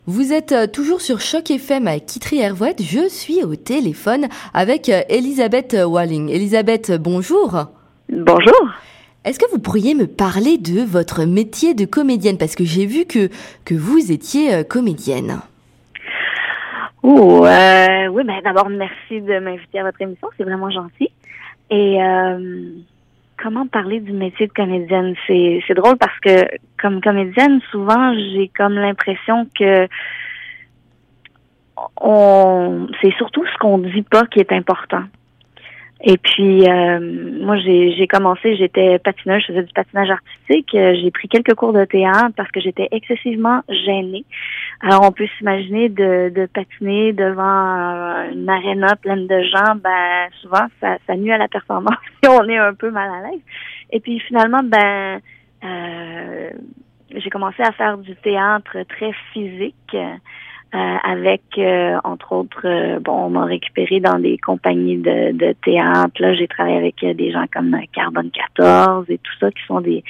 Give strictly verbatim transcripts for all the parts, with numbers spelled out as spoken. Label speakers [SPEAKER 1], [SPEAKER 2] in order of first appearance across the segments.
[SPEAKER 1] Vous êtes euh, toujours sur Choc F M à Kitry-Hervouette. Je suis au téléphone avec euh, Elisabeth Walling. Elisabeth, bonjour.
[SPEAKER 2] Bonjour.
[SPEAKER 1] Est-ce que vous pourriez me parler de votre métier de comédienne? Parce que j'ai vu que, que vous étiez euh, comédienne.
[SPEAKER 2] Oh, euh, oui, ben d'abord, merci de m'inviter à votre émission. C'est vraiment gentil. Et euh, comment parler du métier de comédienne? C'est, c'est drôle parce que comme comédienne, souvent, j'ai comme l'impression que on, c'est surtout ce qu'on dit pas qui est important. Et puis, euh, moi, j'ai, j'ai commencé, j'étais patineuse, je faisais du patinage artistique. J'ai pris quelques cours de théâtre parce que j'étais excessivement gênée. Alors, on peut s'imaginer de, de patiner devant une aréna pleine de gens. Ben, souvent, ça, ça nuit à la performance et on est un peu mal à l'aise. Et puis, finalement, ben, euh, j'ai commencé à faire du théâtre très physique. Euh, avec, euh, entre autres, euh, bon, on m'a récupéré dans des compagnies de, de théâtre. Là, j'ai travaillé avec euh, des gens comme Carbone quatorze et tout ça, qui sont des...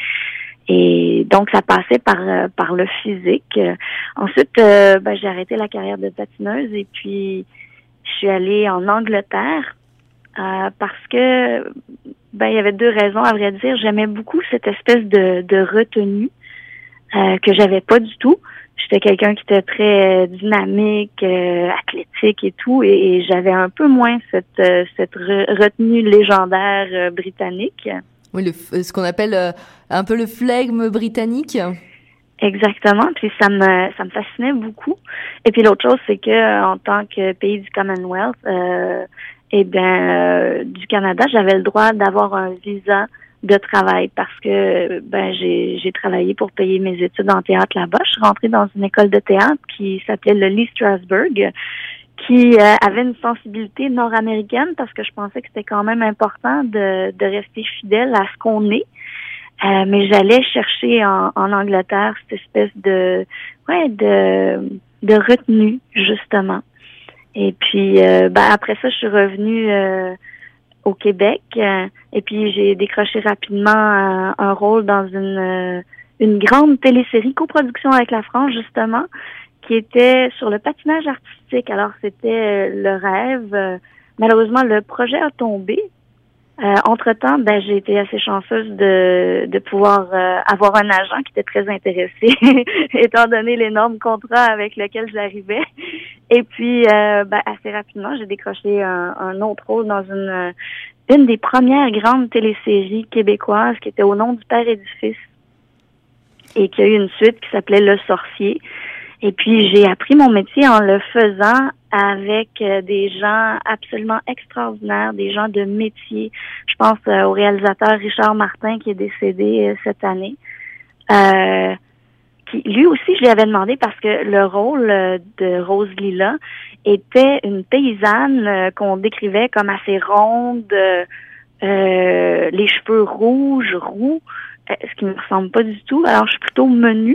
[SPEAKER 2] Et donc, ça passait par euh, par le physique. Euh, ensuite, euh, ben, j'ai arrêté la carrière de patineuse et puis je suis allée en Angleterre euh, parce que, ben, il y avait deux raisons, à vrai dire. J'aimais beaucoup cette espèce de, de retenue euh, que j'avais pas du tout. J'étais quelqu'un qui était très dynamique, euh, athlétique et tout, et, et j'avais un peu moins cette euh, cette re- retenue légendaire euh, britannique.
[SPEAKER 1] Oui, le, ce qu'on appelle euh, un peu le flegme britannique.
[SPEAKER 2] Exactement, puis ça me ça me fascinait beaucoup. Et puis l'autre chose, c'est que en tant que pays du Commonwealth, euh, eh bien euh, du Canada, j'avais le droit d'avoir un visa de travail parce que ben j'ai j'ai travaillé pour payer mes études en théâtre là-bas. Je suis rentrée dans une école de théâtre qui s'appelait le Lee Strasberg, qui euh, avait une sensibilité nord-américaine parce que je pensais que c'était quand même important de de rester fidèle à ce qu'on est. Euh, mais j'allais chercher en, en Angleterre cette espèce de ouais de de retenue justement. Et puis euh, ben après ça, je suis revenue euh, au Québec euh, et puis j'ai décroché rapidement euh, un rôle dans une euh, une grande télésérie coproduction avec la France justement qui était sur le patinage artistique. Alors c'était euh, le rêve. Euh, malheureusement le projet a tombé. Euh, entre-temps, ben j'ai été assez chanceuse de de pouvoir euh, avoir un agent qui était très intéressé, étant donné l'énorme contrat avec lequel j'arrivais. Et puis, euh, ben, assez rapidement, j'ai décroché un, un autre rôle dans une une des premières grandes téléséries québécoises qui était Au nom du Père et du Fils et qui a eu une suite qui s'appelait Le Sorcier. Et puis, j'ai appris mon métier en le faisant avec euh, des gens absolument extraordinaires, des gens de métier. Je pense euh, au réalisateur Richard Martin qui est décédé euh, cette année. Euh, qui, lui aussi, je lui avais demandé parce que le rôle euh, de Rose Lila était une paysanne euh, qu'on décrivait comme assez ronde, euh, euh, les cheveux rouges, roux. Ce qui me ressemble pas du tout. Alors, je suis plutôt menue.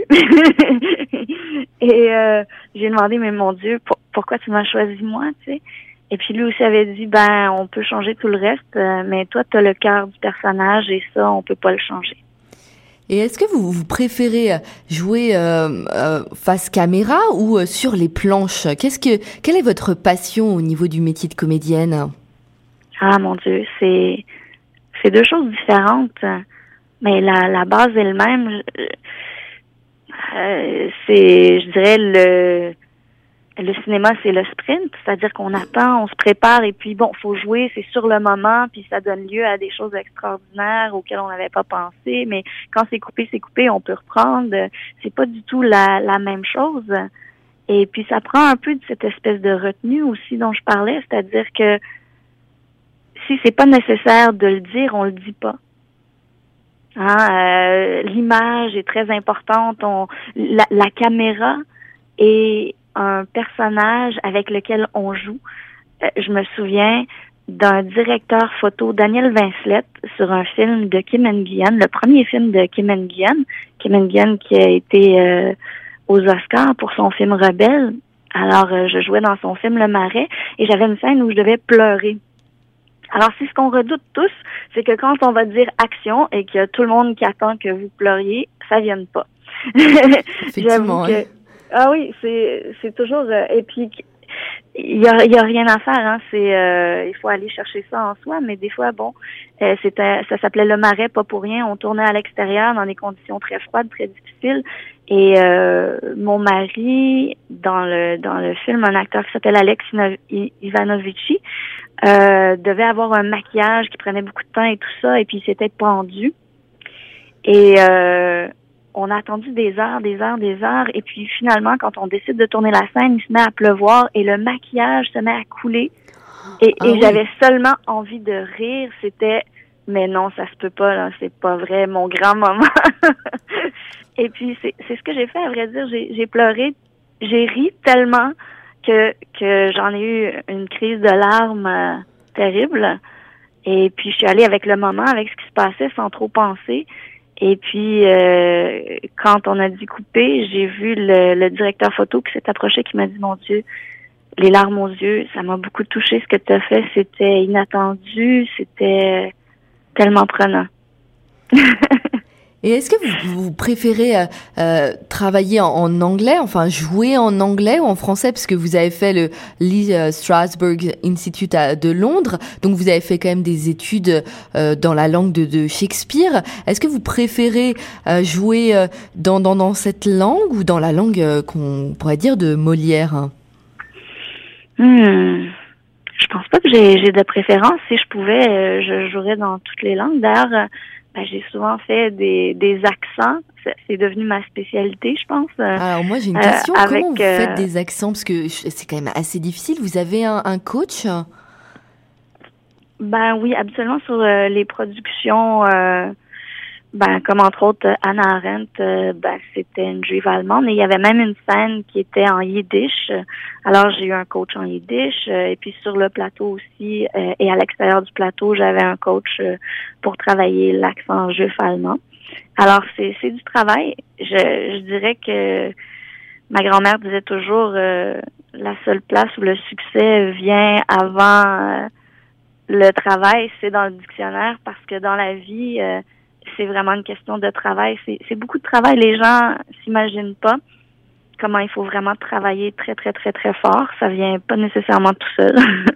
[SPEAKER 2] Et euh, j'ai demandé, mais mon Dieu, pour, pourquoi tu m'as choisi moi, tu sais? Et puis lui aussi avait dit, ben, on peut changer tout le reste, euh, mais toi, tu as le cœur du personnage et ça, on peut pas le changer.
[SPEAKER 1] Et est-ce que vous, vous préférez jouer euh, euh, face caméra ou euh, sur les planches? Qu'est-ce que, quelle est votre passion au niveau du métier de comédienne?
[SPEAKER 2] Ah, mon Dieu, c'est, c'est deux choses différentes. Mais la, la base est le même. Euh, c'est, je dirais, le le cinéma, c'est le sprint, c'est-à-dire qu'on attend, on se prépare et puis bon, faut jouer, c'est sur le moment, puis ça donne lieu à des choses extraordinaires auxquelles on n'avait pas pensé. Mais quand c'est coupé, c'est coupé, on peut reprendre. C'est pas du tout la, la même chose. Et puis ça prend un peu de cette espèce de retenue aussi dont je parlais, c'est-à-dire que si c'est pas nécessaire de le dire, on le dit pas. Hein, euh, l'image est très importante. On, la, la caméra est un personnage avec lequel on joue. Euh, je me souviens d'un directeur photo, Daniel Vincelette, sur un film de Kim Nguyen, le premier film de Kim Nguyen. Kim Nguyen qui a été euh, aux Oscars pour son film Rebelle. Alors, euh, je jouais dans son film Le Marais et j'avais une scène où je devais pleurer. Alors, c'est ce qu'on redoute tous, c'est que quand on va dire action et qu'il y a tout le monde qui attend que vous pleuriez, ça vienne pas.
[SPEAKER 1] Effectivement,
[SPEAKER 2] J'avoue que,
[SPEAKER 1] ouais.
[SPEAKER 2] Ah oui, c'est c'est toujours euh, et puis il y a il y a rien à faire, hein. C'est euh, il faut aller chercher ça en soi, mais des fois bon, euh, c'était ça s'appelait le Marais, pas pour rien. On tournait à l'extérieur dans des conditions très froides, très difficiles. Et euh, mon mari, dans le dans le film, un acteur qui s'appelle Alex Ivanovici, euh, devait avoir un maquillage qui prenait beaucoup de temps et tout ça, et puis il s'était pendu. Et euh, on a attendu des heures, des heures, des heures, et puis finalement, quand on décide de tourner la scène, il se met à pleuvoir et le maquillage se met à couler. Et,
[SPEAKER 1] Ah
[SPEAKER 2] et
[SPEAKER 1] oui.
[SPEAKER 2] j'avais seulement envie de rire. C'était, mais non, ça se peut pas, là, c'est pas vrai, mon grand moment. Et puis c'est, c'est ce que j'ai fait, à vrai dire. J'ai, j'ai pleuré, j'ai ri tellement que que j'en ai eu une crise de larmes euh, terrible. Et puis je suis allée avec le moment, avec ce qui se passait, sans trop penser. Et puis, euh, quand on a dit couper, j'ai vu le, le directeur photo qui s'est approché, qui m'a dit, mon Dieu, les larmes aux yeux, ça m'a beaucoup touché ce que tu as fait. C'était inattendu, c'était tellement prenant.
[SPEAKER 1] Et est-ce que vous, vous préférez euh, euh, travailler en, en anglais, enfin jouer en anglais ou en français, parce que vous avez fait le Lee euh, Strasberg Institute à, de Londres, donc vous avez fait quand même des études euh, dans la langue de, de Shakespeare. Est-ce que vous préférez euh, jouer euh, dans, dans, dans cette langue ou dans la langue euh, qu'on pourrait dire de Molière, hein?
[SPEAKER 2] Hmm. Je pense pas que j'ai, j'ai de préférence. Si je pouvais, euh, je jouerais dans toutes les langues. D'ailleurs, euh, ben, j'ai souvent fait des, des accents. C'est, c'est devenu ma spécialité, je pense. Euh,
[SPEAKER 1] Alors moi j'ai une
[SPEAKER 2] euh,
[SPEAKER 1] question,
[SPEAKER 2] avec,
[SPEAKER 1] comment vous
[SPEAKER 2] euh,
[SPEAKER 1] faites des accents, parce que c'est quand même assez difficile. Vous avez un, un coach?
[SPEAKER 2] Ben oui, habituellement sur euh, les productions, euh, ben comme entre autres Anna Arendt, euh, ben c'était une juive allemande, et il y avait même une scène qui était en yiddish. Alors j'ai eu un coach en yiddish, euh, et puis sur le plateau aussi, euh, et à l'extérieur du plateau, j'avais un coach euh, pour travailler l'accent juif allemand. Alors c'est c'est du travail. Je, je dirais que ma grand-mère disait toujours euh, la seule place où le succès vient avant euh, le travail, c'est dans le dictionnaire, parce que dans la vie, euh, c'est vraiment une question de travail. C'est, c'est beaucoup de travail. Les gens s'imaginent pas comment il faut vraiment travailler très, très, très, très fort. Ça vient pas nécessairement tout seul.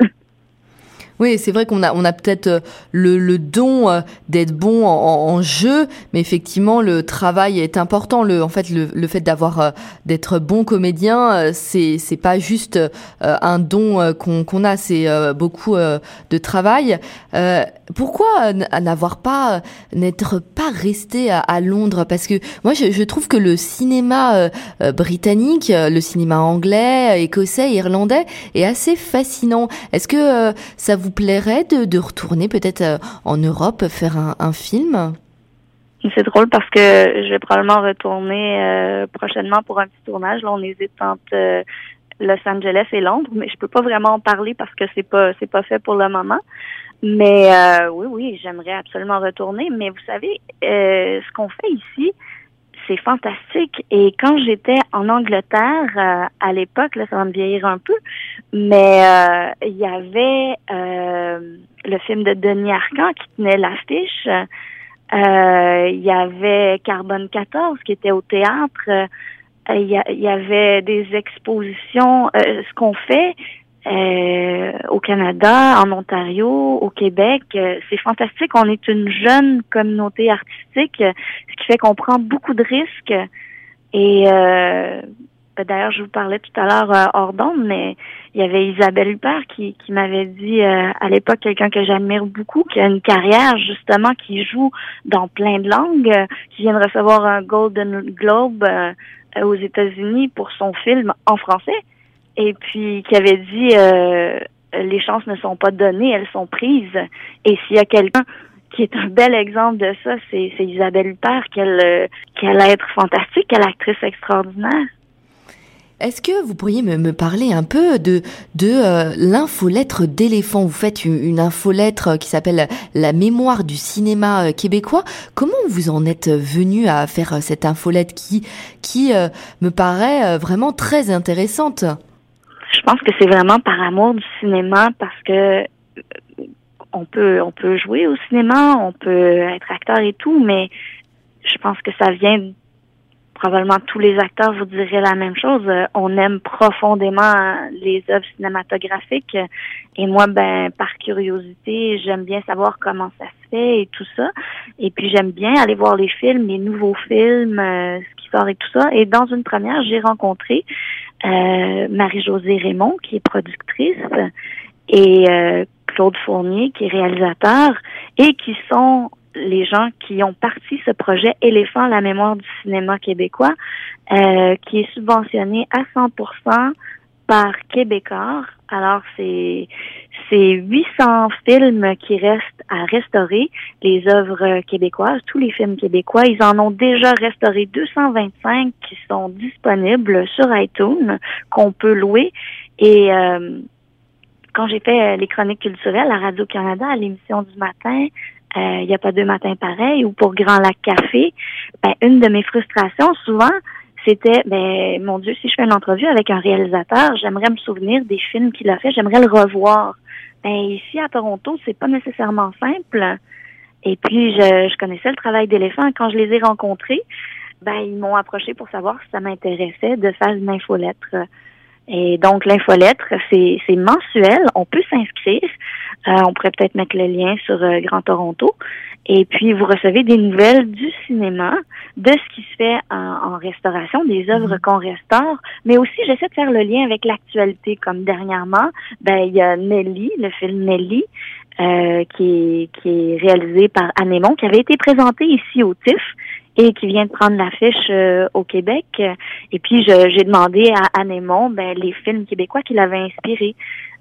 [SPEAKER 1] Oui, c'est vrai qu'on a, on a peut-être euh, le, le don euh, d'être bon en, en jeu, mais effectivement, le travail est important. Le, en fait, le, le fait d'avoir, euh, d'être bon comédien, euh, c'est, c'est pas juste euh, un don euh, qu'on, qu'on a, c'est euh, beaucoup euh, de travail. Euh, pourquoi n- n'avoir pas, euh, n'être pas resté à, à Londres? Parce que moi, je, je trouve que le cinéma euh, euh, britannique, euh, le cinéma anglais, écossais, irlandais est assez fascinant. Est-ce que euh, ça vous plairait de, de retourner peut-être euh, en Europe faire un, un film?
[SPEAKER 2] C'est drôle parce que je vais probablement retourner euh, prochainement pour un petit tournage. Là, on hésite entre euh, Los Angeles et Londres, mais je peux pas vraiment en parler parce que c'est pas c'est pas fait pour le moment. Mais euh, oui, oui, j'aimerais absolument retourner. Mais vous savez, euh, ce qu'on fait ici, c'est fantastique. Et quand j'étais en Angleterre, euh, à l'époque, là, ça va me vieillir un peu, mais euh, il y avait euh, le film de Denis Arcand qui tenait l'affiche. Euh, il y avait Carbone quatorze qui était au théâtre. Euh, il, y a, il y avait des expositions. Euh, ce qu'on fait euh, au Canada, en Ontario, au Québec, euh, c'est fantastique. On est une jeune communauté artistique, euh, ce qui fait qu'on prend beaucoup de risques. Et euh, d'ailleurs, je vous parlais tout à l'heure euh, hors d'onde, mais il y avait Isabelle Huppert qui, qui m'avait dit euh, à l'époque, quelqu'un que j'admire beaucoup, qui a une carrière justement, qui joue dans plein de langues, euh, qui vient de recevoir un Golden Globe euh, aux États-Unis pour son film en français. Et puis qui avait dit euh, les chances ne sont pas données, elles sont prises. Et s'il y a quelqu'un qui est un bel exemple de ça, c'est, c'est Isabelle Huppert, qu'elle, euh, qu'elle a être fantastique, quelle actrice extraordinaire.
[SPEAKER 1] Est-ce que vous pourriez me, me parler un peu de, de euh, l'infolettre d'éléphant? Vous faites une, une infolettre qui s'appelle La mémoire du cinéma euh, québécois. Comment vous en êtes venu à faire euh, cette infolettre qui, qui euh, me paraît euh, vraiment très intéressante?
[SPEAKER 2] Je pense que c'est vraiment par amour du cinéma, parce que on peut on peut jouer au cinéma, on peut être acteur et tout, mais je pense que ça vient probablement tous les acteurs vous diraient la même chose. Euh, on aime profondément les œuvres cinématographiques. Et moi, ben, par curiosité, j'aime bien savoir comment ça se fait et tout ça. Et puis, j'aime bien aller voir les films, les nouveaux films, euh, ce qui sort et tout ça. Et dans une première, j'ai rencontré euh, Marie-Josée Raymond, qui est productrice, et euh, Claude Fournier, qui est réalisateur, et qui sont les gens qui ont parti ce projet Éléphant, la mémoire du cinéma québécois, euh, qui est subventionné à cent pour cent par Québécois. Alors, c'est c'est huit cents films qui restent à restaurer, les œuvres québécoises, tous les films québécois. Ils en ont déjà restauré deux cent vingt-cinq qui sont disponibles sur iTunes, qu'on peut louer. Et euh, quand j'ai fait les chroniques culturelles à Radio-Canada, à l'émission du matin, il euh, n'y a pas deux matins pareils, ou pour Grand Lac Café, ben, une de mes frustrations, souvent, c'était, ben, mon Dieu, si je fais une entrevue avec un réalisateur, j'aimerais me souvenir des films qu'il a fait, j'aimerais le revoir. Ben, ici, à Toronto, c'est pas nécessairement simple. Et puis, je, je connaissais le travail d'Éléphant. Quand je les ai rencontrés, ben, ils m'ont approché pour savoir si ça m'intéressait de faire une infolettre. Et donc, l'infolettre, c'est, c'est mensuel. On peut s'inscrire. Euh, on pourrait peut-être mettre le lien sur euh, Grand Toronto. Et puis, vous recevez des nouvelles du cinéma, de ce qui se fait en, en restauration, des œuvres qu'on restaure. Mais aussi, j'essaie de faire le lien avec l'actualité. Comme dernièrement, ben il y a Nelly, le film Nelly, euh, qui est, qui est réalisé par Anémon, qui avait été présenté ici au T I F et qui vient de prendre l'affiche euh, au Québec. Et puis, je, j'ai demandé à Anémon ben, les films québécois qui l'avaient inspiré.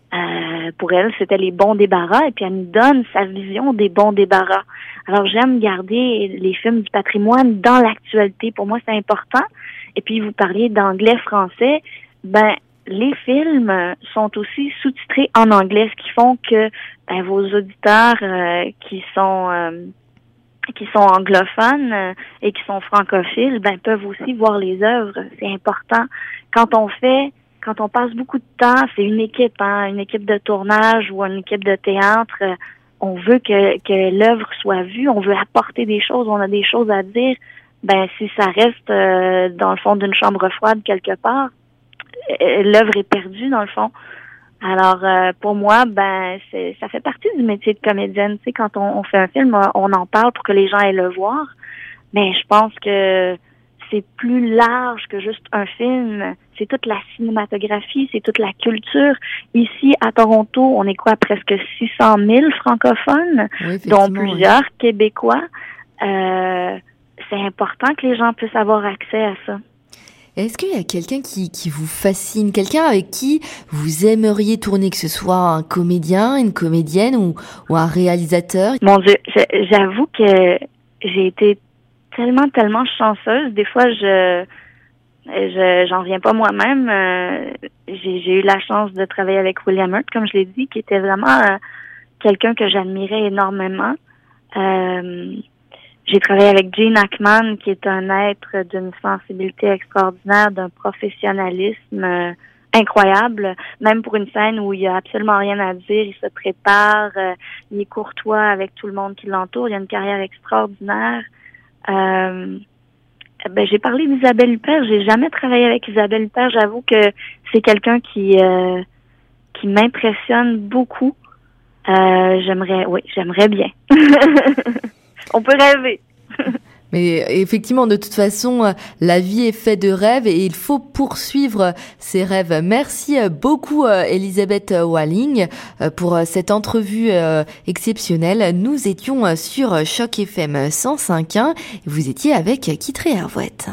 [SPEAKER 2] Euh, pour elle, c'était les bons débarras, et puis elle me donne sa vision des bons débarras. Alors, j'aime garder les films du patrimoine dans l'actualité. Pour moi, c'est important. Et puis, vous parliez d'anglais-français. Ben, les films sont aussi sous-titrés en anglais, ce qui font que ben, vos auditeurs euh, qui sont euh, qui sont anglophones euh, et qui sont francophiles, ben peuvent aussi voir les œuvres. C'est important. Quand on fait Quand on passe beaucoup de temps, c'est une équipe, hein, une équipe de tournage ou une équipe de théâtre. Euh, on veut que, que l'œuvre soit vue, on veut apporter des choses, on a des choses à dire. Ben, si ça reste euh, dans le fond d'une chambre froide quelque part, euh, l'œuvre est perdue dans le fond. Alors, euh, pour moi, ben, c'est, ça fait partie du métier de comédienne. Tu sais, quand on, on fait un film, on en parle pour que les gens aillent le voir. Mais je pense que c'est plus large que juste un film. C'est toute la cinématographie, c'est toute la culture. Ici, à Toronto, on est quoi, presque six cent mille francophones, oui, dont plusieurs oui. Québécois. Euh, c'est important que les gens puissent avoir accès à ça.
[SPEAKER 1] Est-ce qu'il y a quelqu'un qui, qui vous fascine, quelqu'un avec qui vous aimeriez tourner, que ce soit un comédien, une comédienne ou, ou un réalisateur?
[SPEAKER 2] Mon Dieu, j'avoue que j'ai été tellement, tellement chanceuse. Des fois, je, je j'en reviens pas moi-même. Euh, j'ai, j'ai eu la chance de travailler avec William Hurt, comme je l'ai dit, qui était vraiment euh, quelqu'un que j'admirais énormément. Euh, j'ai travaillé avec Gene Hackman, qui est un être d'une sensibilité extraordinaire, d'un professionnalisme euh, incroyable. Même pour une scène où il y a absolument rien à dire, il se prépare, euh, il est courtois avec tout le monde qui l'entoure. Il a une carrière extraordinaire. Euh, ben j'ai parlé d'Isabelle Huppert. J'ai jamais travaillé avec Isabelle Huppert. J'avoue que c'est quelqu'un qui euh, qui m'impressionne beaucoup. Euh, j'aimerais, oui, j'aimerais bien. On peut rêver.
[SPEAKER 1] Mais effectivement, de toute façon, la vie est faite de rêves et il faut poursuivre ces rêves. Merci beaucoup, Elisabeth Walling, pour cette entrevue exceptionnelle. Nous étions sur Choc F M cent cinq point un et vous étiez avec Kitry Hervouet.